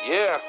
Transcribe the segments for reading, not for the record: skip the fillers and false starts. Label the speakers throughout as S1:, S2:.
S1: Yeah.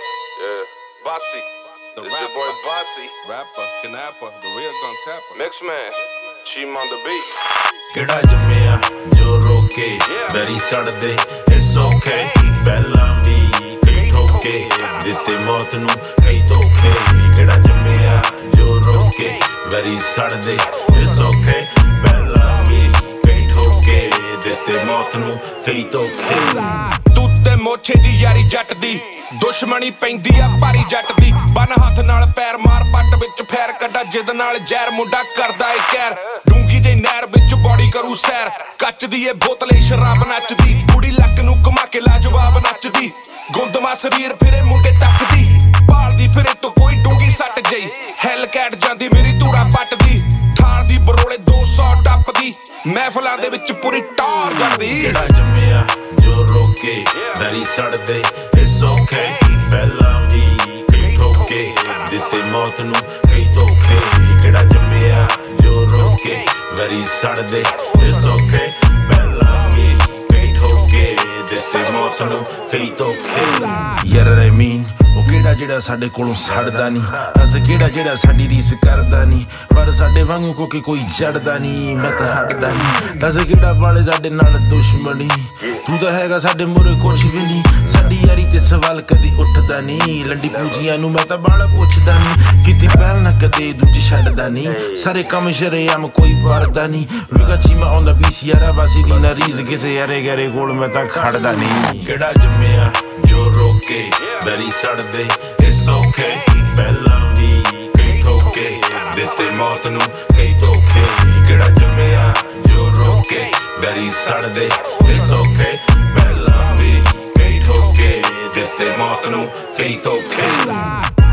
S1: Bossy.
S2: The
S1: It's your boy Bossy.
S2: Rapper, Knapper, the real gun capper.
S1: Mix man. Cheem on the beat.
S3: ਕਿਹੜਾ ਜੰਮਿਆ ਜੋ ਰੋਕੇ very ਸੜਦੇ it's okay ਪਹਿਲਾਂ ਵੀ ਕਈ ਠੋਕੇ ਦਿੱਤੇ ਮੌਤ ਨੂੰ ਕਈ ਧੋਖੇ ਕਿਹੜਾ ਜੰਮਿਆ ਜੋ ਰੋਕੇ ਵੈਰੀ ਸੜਦੇ ਇਟਸ ਓਕੇ ਪਹਿਲਾਂ ਵੀ ਕਈ ਠੋਕੇ ਦਿੱਤੇ ਮੌਤ ਨੂੰ ਕਈ ਧੋਖੇ
S2: ਤੂੰ ਤੇ ਮੋਛੇ ਦੀ ਯਾਰੀ ਜੱਟ ਦੀ ਦੁਸ਼ਮਣੀ ਪੈਂਦੀ ਆ ਭਾਰੀ ਜੱਟ ਦੀ ਬੰਨ ਹੱਥ ਨਾਲ ਪੈਰ ਮਾਰ ਪੱਟ ਵਿੱਚ ਫੈਰ ਕੱਢਾ ਜਿੱਦ ਨਾਲ ਜ਼ਹਿਰ ਮੁੰਡਾ ਕਰਦਾ ਏ ਕਹਿਰ ਡੂੰਗੀ ਦੇ ਨਹਿਰ ਵਿੱਚ ਬੋਡੀ ਕਰੂ ਸੈਰ ਕੱਚ ਦੀ ਏ ਬੋਤਲੇ ਸ਼ਰਾਬ ਨੱਚਦੀ ਕੁੜੀ ਲੱਕ ਨੂੰ ਘੁਮਾ ਕੇ ਲਾਜਵਾਬ ਨੱਚਦੀ ਗੁੰਦਮਾ ਸਰੀਰ ਫਿਰੇ ਮੁੰਡੇ ਤੱਕਦੀ ਭਾਲਦੀ ਫਿਰੇ ਤੋਂ ਕੋਈ ਡੂੰਗੀ ਸੱਟ ਜਈ ਹੈਲ ਕੈਟ ਜਾਂਦੀ ਮੇਰੀ ਧੂੜਾ ਪੱਟਦੀ ਥਾਲ ਦੀ ਬਰੋਲੇ 200 ਟੱਪਦੀ ਮਹਿਫਲਾਂ ਦੇ ਵਿੱਚ ਪੂਰੀ ਟਾਰ ਕਰਦੀ
S3: ਕਿਹੜਾ ਜੰਮਿਆ ਜੋ ਰੋਕੇ ਵੈਰੀ ਸੜਦੇ ਇਟਸ ਓਕੇ ਪਹਿਲਾਂ ਵੀ ਕਈ ਠੋਕੇ ਦਿੱਤੇ ਮੌਤ ਨੂੰ ਕਈ ਧੋਖੇ ਕਿਹੜਾ ਜੰਮਿਆ ਜੋ ਰੋਕੇ ਵੈਰੀ ਸੜਦੇ ਇਟਸ ਓਕੇ ਪਹਿਲਾਂ ਵੀ ਕਈ ਠੋਕੇ ਦਿੱਤੇ ਮੌਤ ਨੂੰ ਕਈ ਧੋਖੇ ਯਾਰ ਆਈ ਮੀਨ ਉਹ ਕਿਹੜਾ ਜਿਹੜਾ ਸਾਡੇ ਕੋਲੋਂ ਛੱਡਦਾ ਨਹੀਂ ਅਸ ਕਿਹੜਾ ਜਿਹੜਾ ਸਾਡੀ ਰੀਸ ਕਰਦਾ ਨਹੀਂ ਪਰ ਸਾਡੇ ਵਾਂਗੂ ਕੋਕੇ ਕੋਈ ਜੜਦਾ ਨਹੀਂ ਮੈਂ ਤਾਂ ਹਟਦਾ ਨਹੀਂ ਦੱਸ ਕਿਹੜਾ ਵਾਲੇ ਸਾਡੇ ਨਾਲ ਦੁਸ਼ਮਣੀ ਤੂੰ ਤਾਂ ਹੈਗਾ ਸਾਡੇ ਮੂਹਰੇ ਕੁਛ ਵੀ ਨਹੀਂ ਸਾਡੀ ਯਾਰੀ ਤੇ ਸਵਾਲ ਕਦੇ ਉੱਠਦਾ ਨਹੀਂ ਲੰਡੀ ਪੂਜੀਆਂ ਨੂੰ ਮੈਂ ਤਾਂ ਬਾਲਾ ਪੁੱਛਦਾ ਨਹੀਂ ਕੀਤੀ ਪਹਿਲ ਨਾ ਕਦੇ ਦੂਜੀ ਛੱਡਦਾ ਨਹੀਂ ਸਾਰੇ ਕੰਮ ਸ਼ਰੇਆਮ ਕੋਈ ਪੜਦਾ ਨਹੀਂ ਵਿਗਾ ਚੀਮਾ ਆਉਂਦਾ BCR ਵਾਸੀ ਦੀ ਨਾ ਰੀਸ ਕਿਸੇ ਯਾਰੇ ਗਰੇ ਕੋਲ ਮੈਂ ਤਾਂ ਖੜਦਾ ਨਹੀਂ ਕਿਹੜਾ ਜੰਮਿਆ ਜੋ ਰੋਕੇ ਵੈਰੀ ਸੜਦੇ ਇਟਸ ਓਕੇ ਪਹਿਲਾਂ ਵੀ ਕਈ ਠੋਕੇ ਦਿੱਤੇ ਮੌਤ ਨੂੰ ਕਈ ਧੋਖੇ ਕਿਹੜਾ ਜੰਮਿਆ ਜੋ ਰੋਕੇ ਵੈਰੀ ਸੜਦੇ ਇਟਸ ਓਕੇ ਪਹਿਲਾਂ ਵੀ ਕਈ ਠੋਕੇ ਦਿੱਤੇ ਮੌਤ ਨੂੰ ਕਈ ਧੋਖੇ